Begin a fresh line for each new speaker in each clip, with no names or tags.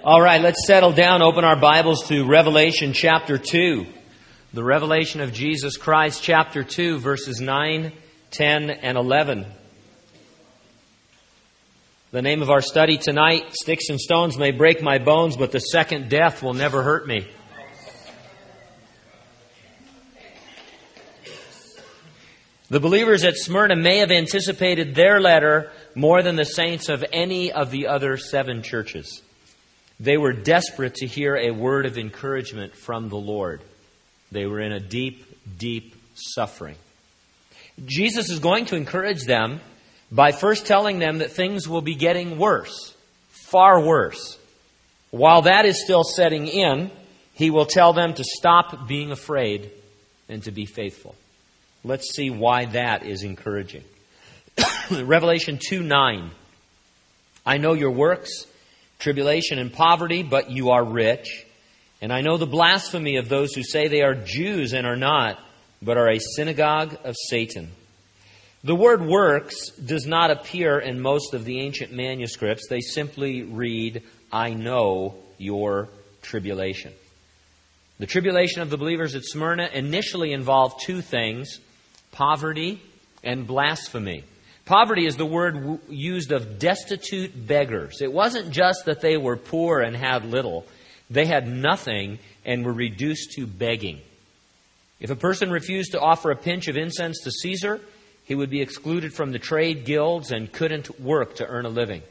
All right, let's settle down, open our Bibles to Revelation chapter 2. The revelation of Jesus Christ, chapter 2, verses 9, 10, and 11. The name of our study tonight, Sticks and Stones May Break My Bones, but the Second Death Will Never Hurt Me. The believers at Smyrna may have anticipated their letter more than the saints of any of the other 7 churches. They were desperate to hear a word of encouragement from the Lord. They were in a deep, deep suffering. Jesus is going to encourage them by first telling them that things will be getting worse, far worse. While that is still setting in, He will tell them to stop being afraid and to be faithful. Let's see why that is encouraging. Revelation 2:9. I know your works, tribulation and poverty, but you are rich. And I know the blasphemy of those who say they are Jews and are not, but are a synagogue of Satan. The word works does not appear in most of the ancient manuscripts. They simply read, I know your tribulation. The tribulation of the believers at Smyrna initially involved 2 things, poverty and blasphemy. Poverty is the word used of destitute beggars. It wasn't just that they were poor and had little. They had nothing and were reduced to begging. If a person refused to offer a pinch of incense to Caesar, he would be excluded from the trade guilds and couldn't work to earn a living.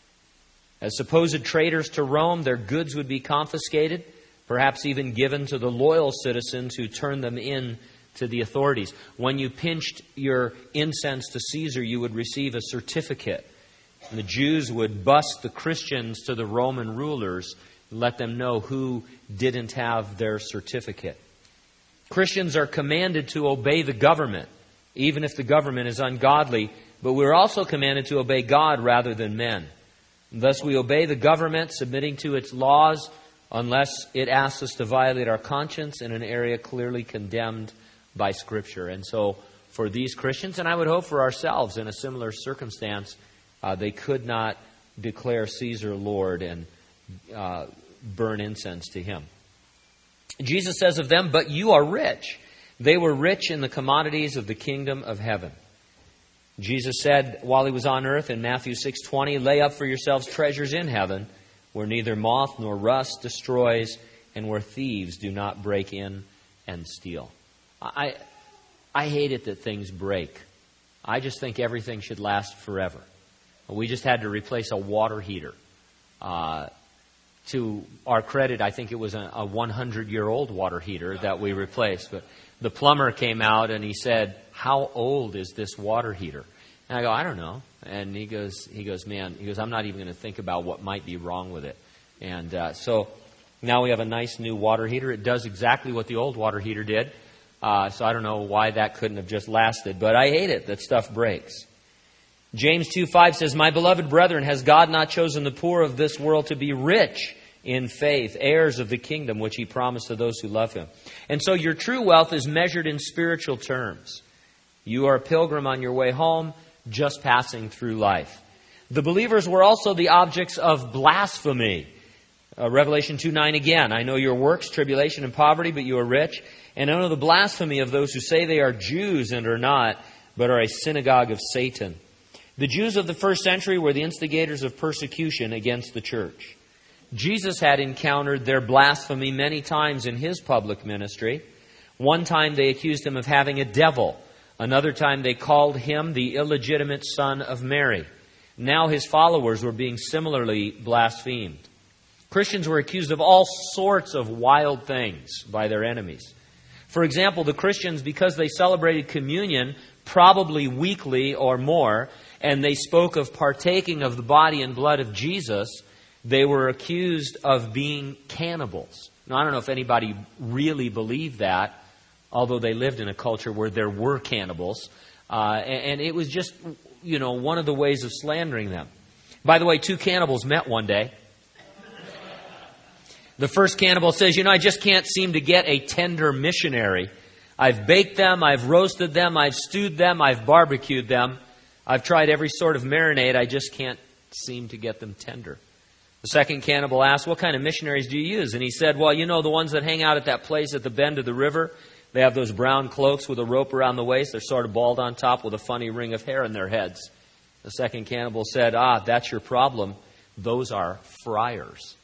As supposed traitors to Rome, their goods would be confiscated, perhaps even given to the loyal citizens who turned them in to the authorities. When you pinched your incense to Caesar, you would receive a certificate. And the Jews would bust the Christians to the Roman rulers and let them know who didn't have their certificate. Christians are commanded to obey the government, even if the government is ungodly, but we're also commanded to obey God rather than men. And thus we obey the government, submitting to its laws, unless it asks us to violate our conscience in an area clearly condemned by Scripture. And so for these Christians, and I would hope for ourselves in a similar circumstance, they could not declare Caesar Lord and burn incense to him. Jesus says of them, but you are rich. They were rich in the commodities of the kingdom of heaven. Jesus said while He was on earth in Matthew 6:20, lay up for yourselves treasures in heaven, where neither moth nor rust destroys, and where thieves do not break in and steal. I hate it that things break. I just think everything should last forever. We just had to replace a water heater. To our credit, I think it was a 100-year-old water heater that we replaced. But the plumber came out and he said, how old is this water heater? And I go, I don't know. And he goes, I'm not even going to think about what might be wrong with it. And so now we have a nice new water heater. It does exactly what the old water heater did. So I don't know why that couldn't have just lasted. But I hate it that stuff breaks. James 2:5 says, my beloved brethren, has God not chosen the poor of this world to be rich in faith, heirs of the kingdom which He promised to those who love Him? And so your true wealth is measured in spiritual terms. You are a pilgrim on your way home, just passing through life. The believers were also the objects of blasphemy. Revelation 2:9 again, I know your works, tribulation and poverty, but you are rich. And I know the blasphemy of those who say they are Jews and are not, but are a synagogue of Satan. The Jews of the first century were the instigators of persecution against the church. Jesus had encountered their blasphemy many times in His public ministry. One time they accused Him of having a devil. Another time they called Him the illegitimate son of Mary. Now His followers were being similarly blasphemed. Christians were accused of all sorts of wild things by their enemies. For example, the Christians, because they celebrated communion probably weekly or more, and they spoke of partaking of the body and blood of Jesus, they were accused of being cannibals. Now, I don't know if anybody really believed that, although they lived in a culture where there were cannibals. And it was just, one of the ways of slandering them. By the way, 2 cannibals met one day. The first cannibal says, I just can't seem to get a tender missionary. I've baked them, I've roasted them, I've stewed them, I've barbecued them. I've tried every sort of marinade, I just can't seem to get them tender. The second cannibal asked, what kind of missionaries do you use? And he said, well, you know, the ones that hang out at that place at the bend of the river. They have those brown cloaks with a rope around the waist. They're sort of bald on top with a funny ring of hair in their heads. The second cannibal said, that's your problem. Those are friars.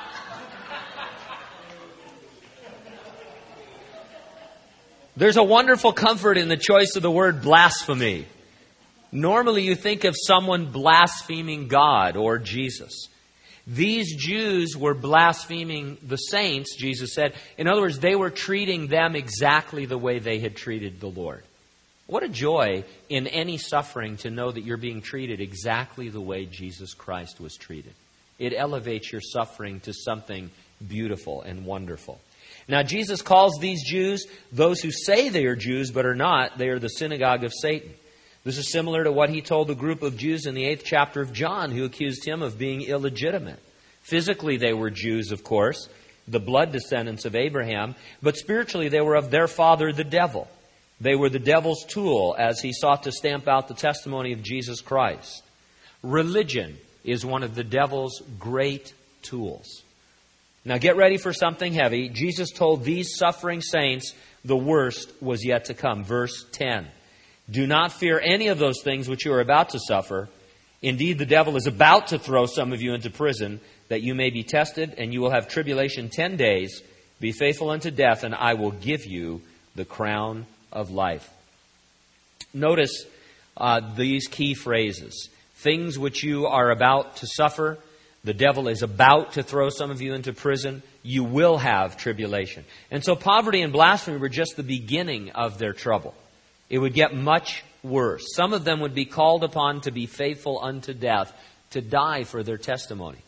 There's a wonderful comfort in the choice of the word blasphemy. Normally you think of someone blaspheming God or Jesus. These Jews were blaspheming the saints, Jesus said. In other words, they were treating them exactly the way they had treated the Lord. What a joy in any suffering to know that you're being treated exactly the way Jesus Christ was treated. It elevates your suffering to something beautiful and wonderful. Now, Jesus calls these Jews, those who say they are Jews but are not, they are the synagogue of Satan. This is similar to what he told the group of Jews in the 8th chapter of John who accused him of being illegitimate. Physically, they were Jews, of course, the blood descendants of Abraham, but spiritually they were of their father, the devil. They were the devil's tool as he sought to stamp out the testimony of Jesus Christ. Religion is one of the devil's great tools. Now get ready for something heavy. Jesus told these suffering saints the worst was yet to come. Verse 10. Do not fear any of those things which you are about to suffer. Indeed, the devil is about to throw some of you into prison, that you may be tested, and you will have tribulation 10 days. Be faithful unto death, and I will give you the crown of life. Notice these key phrases. Things which you are about to suffer. The devil is about to throw some of you into prison. You will have tribulation. And so poverty and blasphemy were just the beginning of their trouble. It would get much worse. Some of them would be called upon to be faithful unto death, to die for their testimony.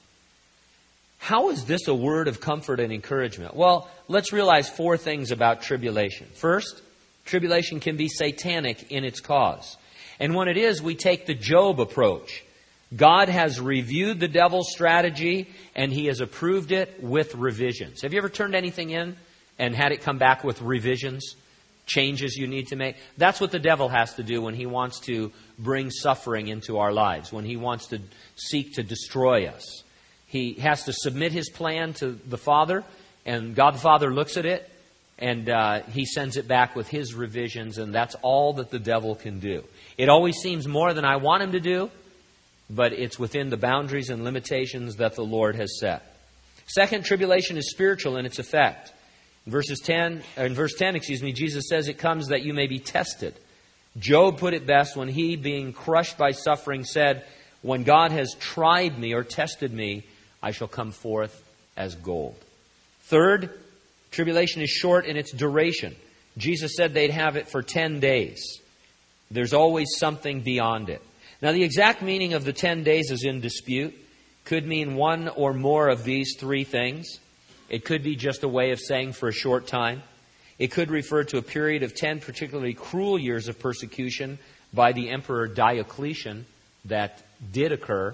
How is this a word of comfort and encouragement? Well, let's realize 4 things about tribulation. First, tribulation can be satanic in its cause. And when it is, we take the Job approach. God has reviewed the devil's strategy and he has approved it with revisions. Have you ever turned anything in and had it come back with revisions? Changes you need to make? That's what the devil has to do when he wants to bring suffering into our lives, when he wants to seek to destroy us. He has to submit his plan to the Father, and God the Father looks at it, and he sends it back with his revisions, and that's all that the devil can do. It always seems more than I want him to do, but it's within the boundaries and limitations that the Lord has set. Second, tribulation is spiritual in its effect. In verse 10, Jesus says it comes that you may be tested. Job put it best when he, being crushed by suffering, said, when God has tried me or tested me, I shall come forth as gold. Third, tribulation is short in its duration. Jesus said they'd have it for 10 days. There's always something beyond it. Now, the exact meaning of the 10 days is in dispute. Could mean one or more of these 3 things. It could be just a way of saying for a short time. It could refer to a period of 10 particularly cruel years of persecution by the Emperor Diocletian that did occur.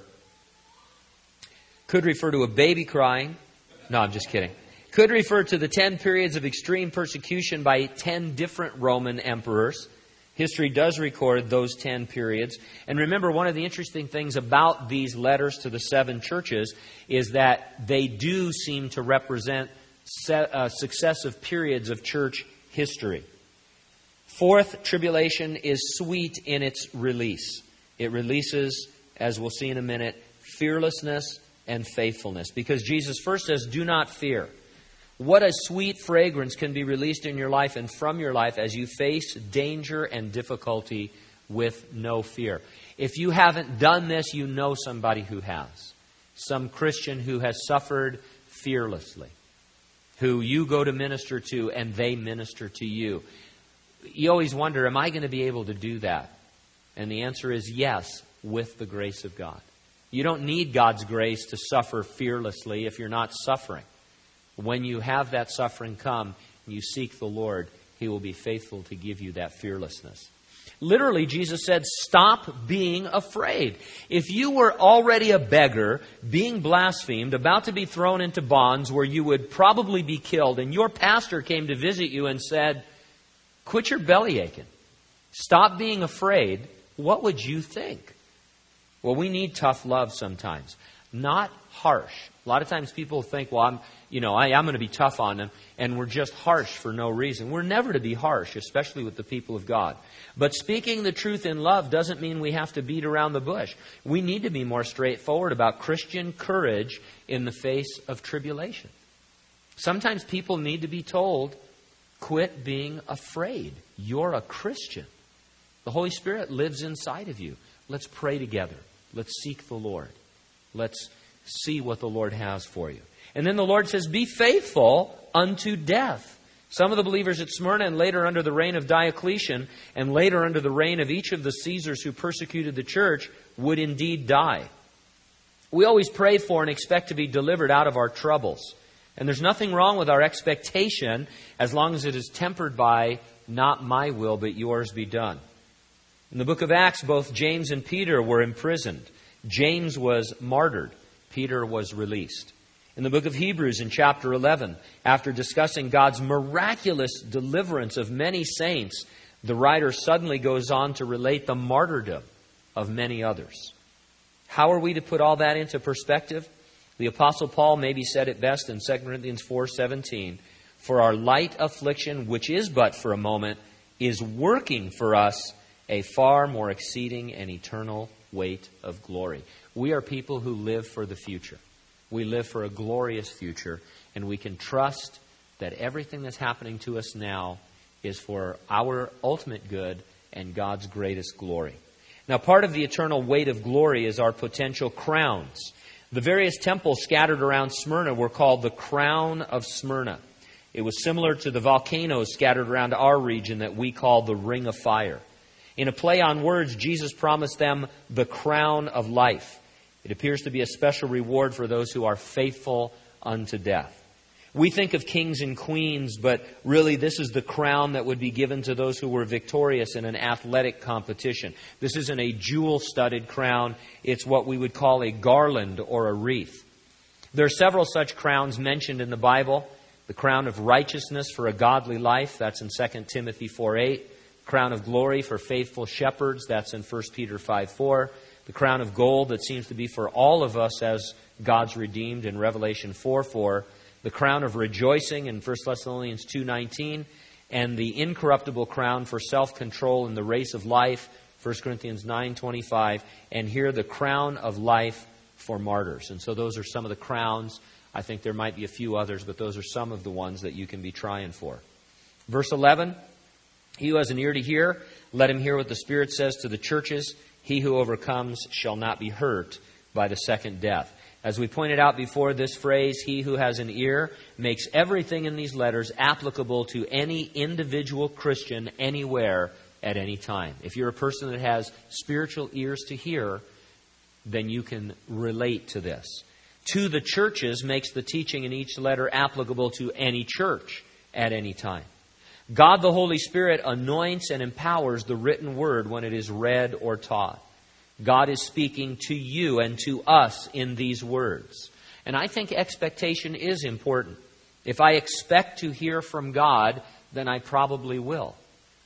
Could refer to a baby crying. No, I'm just kidding. Could refer to the 10 periods of extreme persecution by 10 different Roman emperors. History does record those 10 periods. And remember, one of the interesting things about these letters to the 7 churches is that they do seem to represent successive periods of church history. Fourth, tribulation is sweet in its release. It releases, as we'll see in a minute, fearlessness and faithfulness. Because Jesus first says, do not fear. What a sweet fragrance can be released in your life and from your life as you face danger and difficulty with no fear. If you haven't done this, you know somebody who has. Some Christian who has suffered fearlessly, who you go to minister to and they minister to you. You always wonder, am I going to be able to do that? And the answer is yes, with the grace of God. You don't need God's grace to suffer fearlessly if you're not suffering. When you have that suffering come and you seek the Lord, He will be faithful to give you that fearlessness. Literally, Jesus said, stop being afraid. If you were already a beggar, being blasphemed, about to be thrown into bonds where you would probably be killed, and your pastor came to visit you and said, quit your belly aching. Stop being afraid. What would you think? Well, we need tough love sometimes. Not harsh. A lot of times people think, well, I'm going to be tough on them, and we're just harsh for no reason. We're never to be harsh, especially with the people of God. But speaking the truth in love doesn't mean we have to beat around the bush. We need to be more straightforward about Christian courage in the face of tribulation. Sometimes people need to be told, quit being afraid. You're a Christian. The Holy Spirit lives inside of you. Let's pray together. Let's seek the Lord. Let's see what the Lord has for you. And then the Lord says, be faithful unto death. Some of the believers at Smyrna, and later under the reign of Diocletian, and later under the reign of each of the Caesars who persecuted the church, would indeed die. We always pray for and expect to be delivered out of our troubles. And there's nothing wrong with our expectation as long as it is tempered by, not my will, but yours be done. In the book of Acts, both James and Peter were imprisoned. James was martyred. Peter was released. In the book of Hebrews in chapter 11, after discussing God's miraculous deliverance of many saints, the writer suddenly goes on to relate the martyrdom of many others. How are we to put all that into perspective? The Apostle Paul maybe said it best in 2 Corinthians 4:17, for our light affliction, which is but for a moment, is working for us a far more exceeding and eternal weight of glory. We are people who live for the future. We live for a glorious future, and we can trust that everything that's happening to us now is for our ultimate good and God's greatest glory. Now, part of the eternal weight of glory is our potential crowns. The various temples scattered around Smyrna were called the Crown of Smyrna. It was similar to the volcanoes scattered around our region that we call the Ring of Fire. In a play on words, Jesus promised them the crown of life. It appears to be a special reward for those who are faithful unto death. We think of kings and queens, but really this is the crown that would be given to those who were victorious in an athletic competition. This isn't a jewel-studded crown. It's what we would call a garland or a wreath. There are several such crowns mentioned in the Bible. The crown of righteousness for a godly life, that's in 2 Timothy 4:8. Crown of glory for faithful shepherds, that's in 1 Peter 5:4. The crown of gold that seems to be for all of us as God's redeemed in Revelation 4:4. The crown of rejoicing in 1 Thessalonians 2:19. And the incorruptible crown for self-control in the race of life, 1 Corinthians 9:25. And here the crown of life for martyrs. And so those are some of the crowns. I think there might be a few others, but those are some of the ones that you can be trying for. Verse 11. He who has an ear to hear, let him hear what the Spirit says to the churches. He who overcomes shall not be hurt by the second death. As we pointed out before, this phrase, he who has an ear, makes everything in these letters applicable to any individual Christian anywhere at any time. If you're a person that has spiritual ears to hear, then you can relate to this. To the churches makes the teaching in each letter applicable to any church at any time. God the Holy Spirit anoints and empowers the written word when it is read or taught. God is speaking to you and to us in these words. And I think expectation is important. If I expect to hear from God, then I probably will.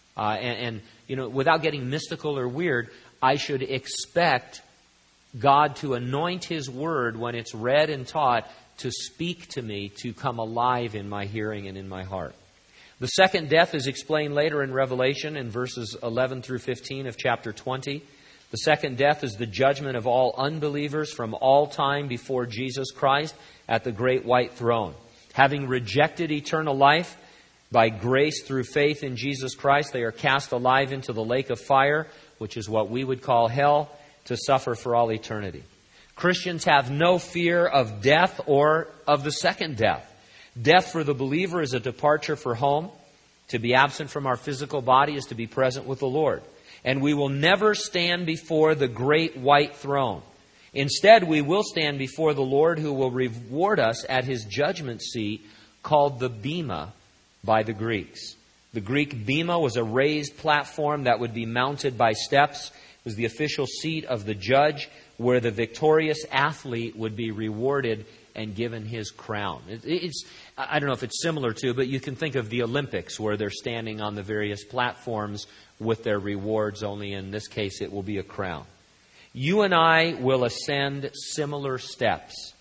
Without getting mystical or weird, I should expect God to anoint His word when it's read and taught to speak to me, to come alive in my hearing and in my heart. The second death is explained later in Revelation in verses 11 through 15 of chapter 20. The second death is the judgment of all unbelievers from all time before Jesus Christ at the great white throne. Having rejected eternal life, by grace through faith in Jesus Christ, they are cast alive into the lake of fire, which is what we would call hell, to suffer for all eternity. Christians have no fear of death or of the second death. Death for the believer is a departure for home. To be absent from our physical body is to be present with the Lord. And we will never stand before the great white throne. Instead, we will stand before the Lord, who will reward us at His judgment seat, called the Bema by the Greeks. The Greek Bema was a raised platform that would be mounted by steps. It was the official seat of the judge, where the victorious athlete would be rewarded and given his crown. I don't know if it's similar to, but you can think of the Olympics, where they're standing on the various platforms with their rewards, only in this case it will be a crown. You and I will ascend similar steps.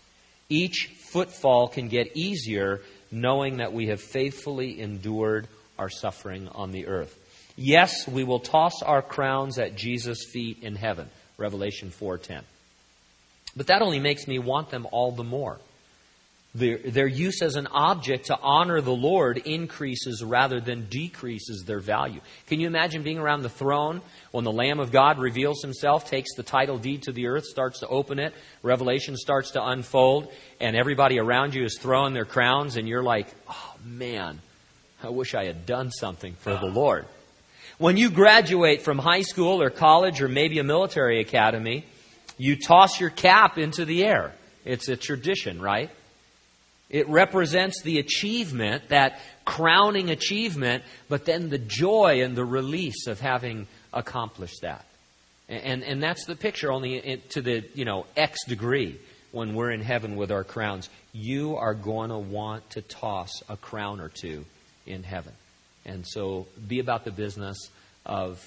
Each footfall can get easier knowing that we have faithfully endured our suffering on the earth. Yes, we will toss our crowns at Jesus' feet in heaven, Revelation 4:10. But that only makes me want them all the more. Their use as an object to honor the Lord increases rather than decreases their value. Can you imagine being around the throne when the Lamb of God reveals himself, takes the title deed to the earth, starts to open it, Revelation starts to unfold, and everybody around you is throwing their crowns, and you're like, oh man, I wish I had done something for the Lord. When you graduate from high school or college or maybe a military academy, you toss your cap into the air. It's a tradition, right? It represents the achievement, that crowning achievement, but then the joy and the release of having accomplished that. And that's the picture, only to the, X degree when we're in heaven with our crowns. You are going to want to toss a crown or two in heaven. And so be about the business of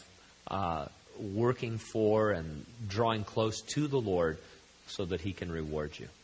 working for and drawing close to the Lord so that He can reward you.